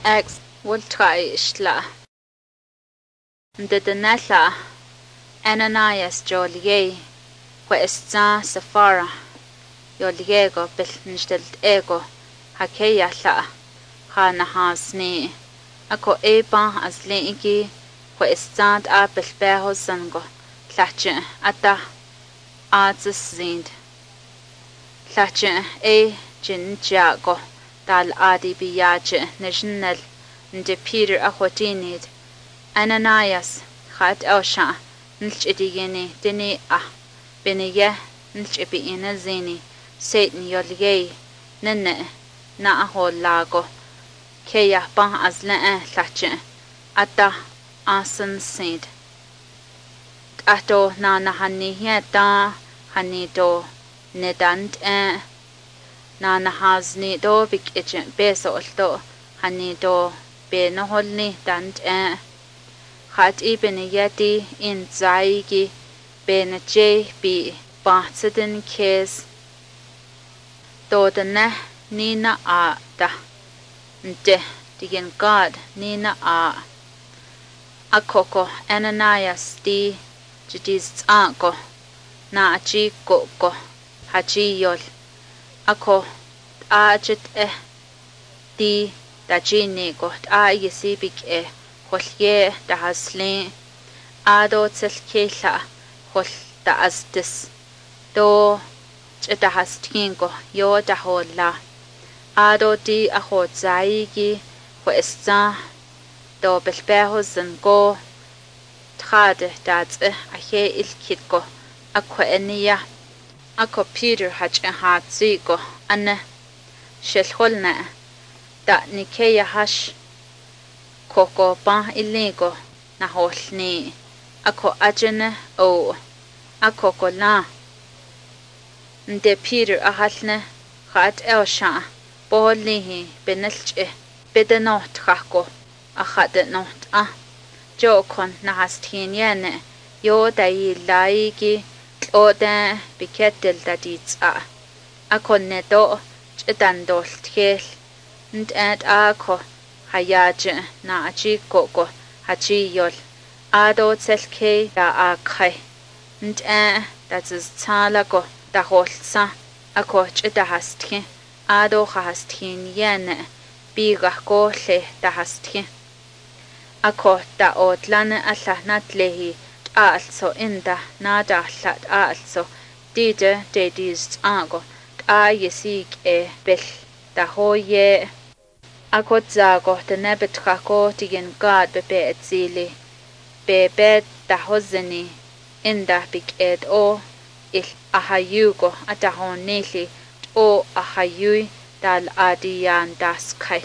Ex Wultrai Ishla Ndidanella Ananias Jolie Questa Safara Yoliego Bilnstelt Ego Hakeya La Hana Hasni Ako Eba as Linki Questa Apel Beho Sango Lache Ata Arts Zind Lache Jin Jago Dal Adi Biyaje National Nde Peter Ahotinid Ananias Khat Elsha Nilchidigini Dini Biniye Nilchibi Ina Zini Satan Yolie Nene Na Aho Lago Keya Ba Asle Lache Ata Asan Saint Ato Nana Hani Yeta Hani Do Nedant Nana Hasni Do Big Agent Beso Do Hani Do Be no holni dant Hat ibn yeti in zaigi ben J B Batsiden kes Do the ne Nina a da De digin God Nina a Akoko Ananias di Jidis anko Na achi go Haji yol Ako ajit di da jini got yesi big Holye da hasli Ado tselkela Hol da astis Do da hastingo Yo da hola Ado di aho zaigi Questa Do belbeho zengo Trade dat ahe ilkitgo Akwa enia Ako Peter hach zigo Anne Shelholna Da Nikeya hash Koko ba iligo na holni Ako ajene o Akoko la Nde Peter ahalne Khat elsha Bolihi benelche Bedenot kako Akhade not Jokon na hastin yene Yo da yi laigi Oda biketel da dits Ako nedo Jedandol tkel Nd ako Hayaje na achi koko Hachi yol Ado tselke da akhay Nd dat is talago Da holsa Ako jeda hastke Ado hastkin yene Biga kohle da hastke Ako da odlane allahnat lehi Also inda nada allat also Dide de dist ago yesig bel Da hoye Ako zago da nebetrako digin God bebe et zili Bebe da hozeni Inda big ed o Il ahayugo atahon nili O ahayui dal adiyan das kai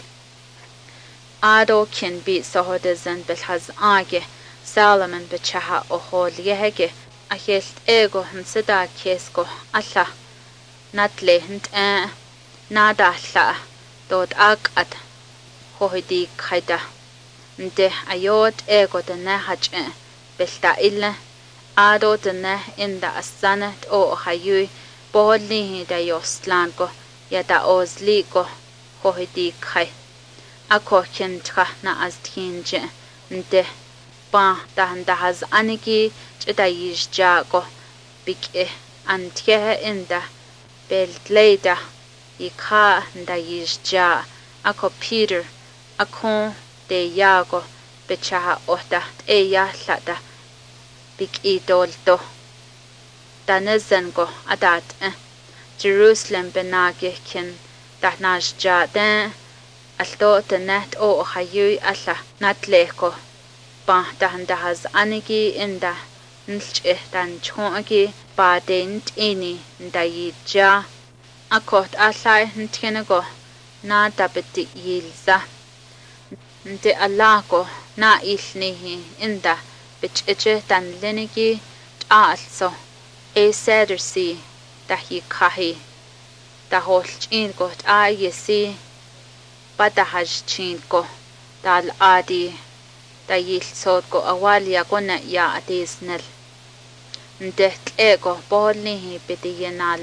Ado kin bi sohodezen belhaz age Salomon bechaha o hol yehege Ahelt ego hnsida kesko Allah Natle hnt Nada alla Dod agat Hohidi kaida Nde ayot ego de ne haj Belta illa Ado de ne inda asanet o hayui Boholihi da yostlango Yada ozligo Hohidi kai Ako kintra na aztkinje Nde Ba da haz anigi Jida yijjago Big Antyehe inda Beltleda Yika nda yijja Ako Peter Ako de yago Bechaha ohda ya lada Big idoldo Da nezengo adat Jerusalem benage kin Da najja den Aldo de net o hayui alla Natleko Ba da haz anigi inda Nilch dan chongi Ba de ini nda yijja Akot allai ntkenego Na dabiti yilza Nde alago na ilnihi inda Bicheche dan linigi Also sedersi Da kahi Da holch ingo yesi Bada haj chingo Dal adi Da yilsodgo awalia gona ya adisnel Nde tlego bolnihi bidi yenal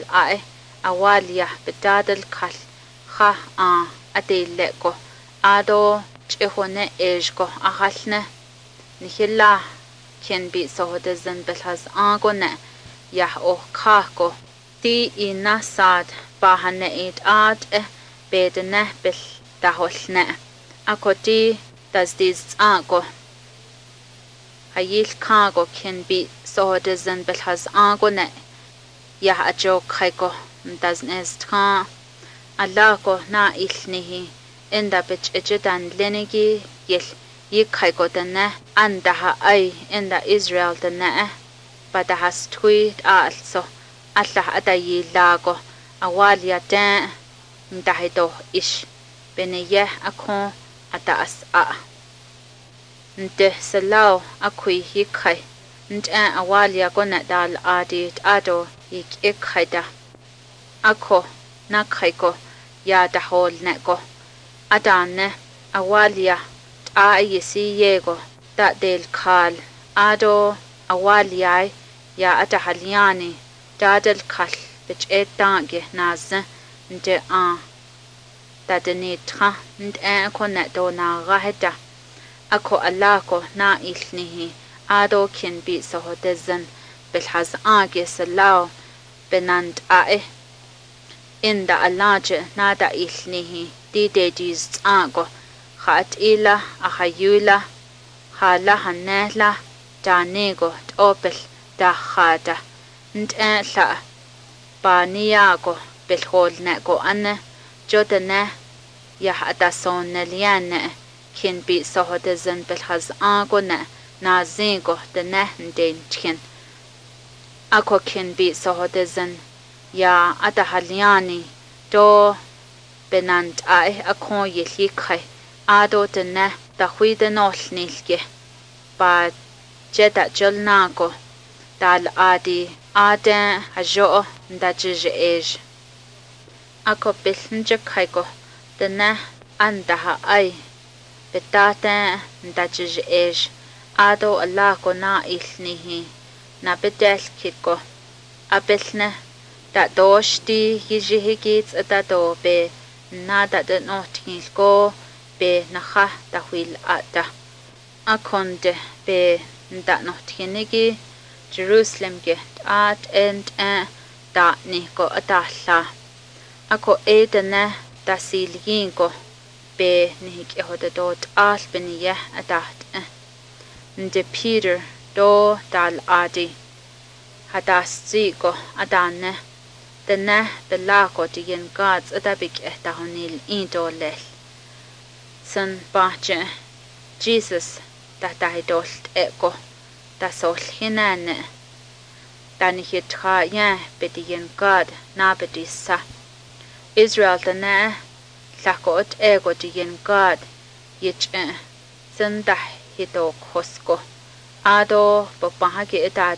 awalia bedadel kal Adilego Ado ch'ihone ejgo ahalne nihila ken bi sohodezan belhas agone yah o kako ti ina sad bahane it at bedene bil daholne akoti das dies ago hayil kago ken bi sohodezan belhas agone yah ajo kaiko das nestka alako na ilnihi enda bich ejedan lenegi yel yikaiko dana andaha ay enda Israel dana badahas tweet also Allah adayi lago awalia dan ndahido ish beneye akon atas a nte salaw akui yikai nta awalia gona dal adit ado yikaida ako nakaiko ya dahol neko adane awalia ayisi yego da del kal ado awalia ya atahaliani dadel kal bich etange naze nde a dadeni tra nde kone do na gaheda ako alako na ilnihi ado kin bi sohodezan bilhaz age salaw benand ae inda alaje nada ilnihi didediz ago khat ila ahayula hala hanela danego topel da khada ntla baniago belhol neko ane jodane ya adason neliane kin bi sohodezan belhaz agone nazingo dene ndenchen ako kin bi sohodezan ya adahaliani do benant ai akon yelikai ado dene da huide nolnilge ba jeda jolnago dal adi aden hajo ndajije ej ako bilnje kaiko dene andaha ai betate ndajije ej ado alako na ilnihi na bedel kiko abelne da doshti yijihigits da be nada de notingilgo be naha da huil ada akonde be nda notinigi Jerusalem ge at and da ni go adalla ako edene da silgingo be nig ehoda dot al beniye adat nde Peter do dal adi hadas zigo adane dene belako digen gods adabik etahonil indolel san bache Jesus da dahidolt ego da sol hinane dani hitra ya bedigen god na bedisa Israel dane lakot ego digen god yich san da hidok hosko ado babahage edat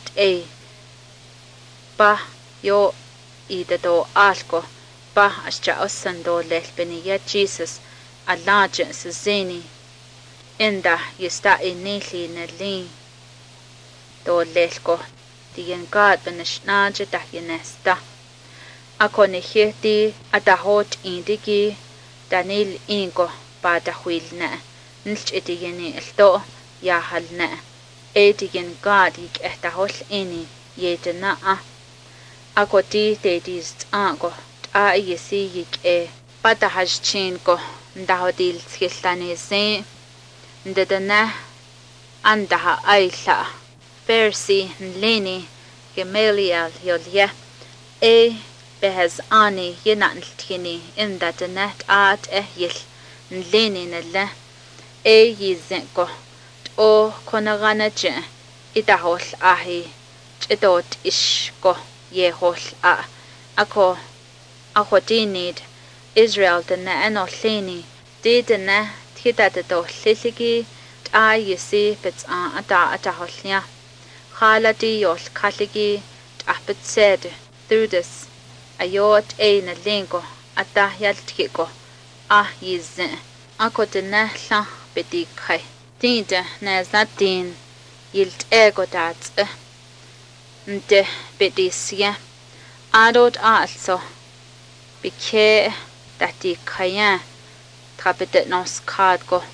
ba yo ida do alko ba asja osando lelbeniya Jesus alaje sezeni inda yista inili neli do lelko digen god benishnaje dahinesta ako neheti adahot indigi danil ingo ba dahwilna nilch edigeni elto ya halna edigen god yik ehtahol ini yedna ako ti tedis ango ta yesi yik pata hajchin ko ndahodil skillani se ndedana andaha aila Percy Leni Gamaliel yolye behez ani yenantini inda denet at yil Leni nelle yizenko o konaganaje idahol ahi chidot ishko yehol ako dinid Israel dene enolini didene tidadato liligi yisi bits ataholnia Khaladi yol kaligi apetsed through this ayot na lingo yaltiko yizin ako dene la bedikai Dinda nezatin yilt ego dat nde bedisia adot also bike dati kaya trapetet nos kadgo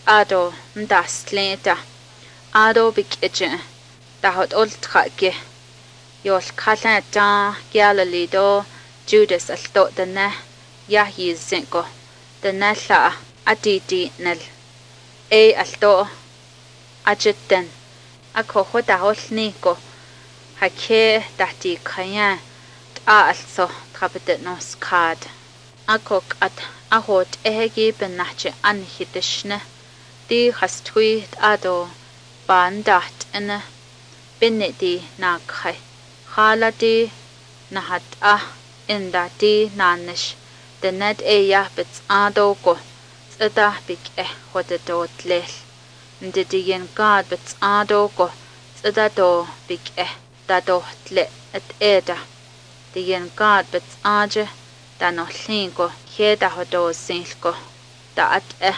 ado ndas tleta ado big eje dahot old khage yol khala ta Galilee do Judas alto dana yahi zinko dana la atiti nal alto ajitten ako hoda holniko hake dati kaya also trabitet nos card ako at ahot ehegi benache anhitishne di hastui ado bandat ene bineti na khai halati nahat indati nanish the net ya bits ado ko tsada big hodadot lel ndidi yen god bits ado ko tsada do big dado tle at eda the yen god bits aje da no linko heda hodo sinko da at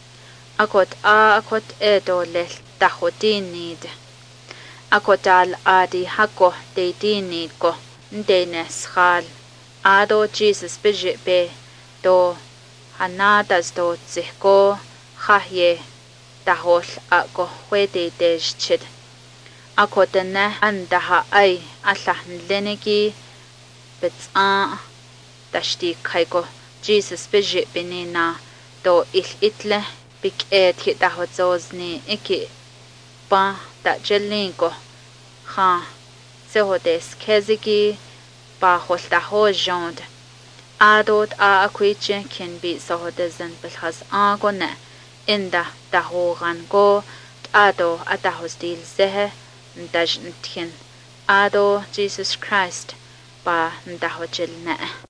akot edo lel da hodin need akotal adi hako de dinid ko ndene schal ado Jesus be do hanadas do ziko khahye dahol ako hwede deshchid akotene andaha ai allah lenegi betsa dashti khaiko Jesus benina do itle big hit dahozozni iki pa da jelinko ha sehodes keziki ba holta hojond adot akwiche can be sohodezen bilhas agone inda dahogan go ado atahostil zehe ndajntkin ado Jesus Christ ba ndahojilne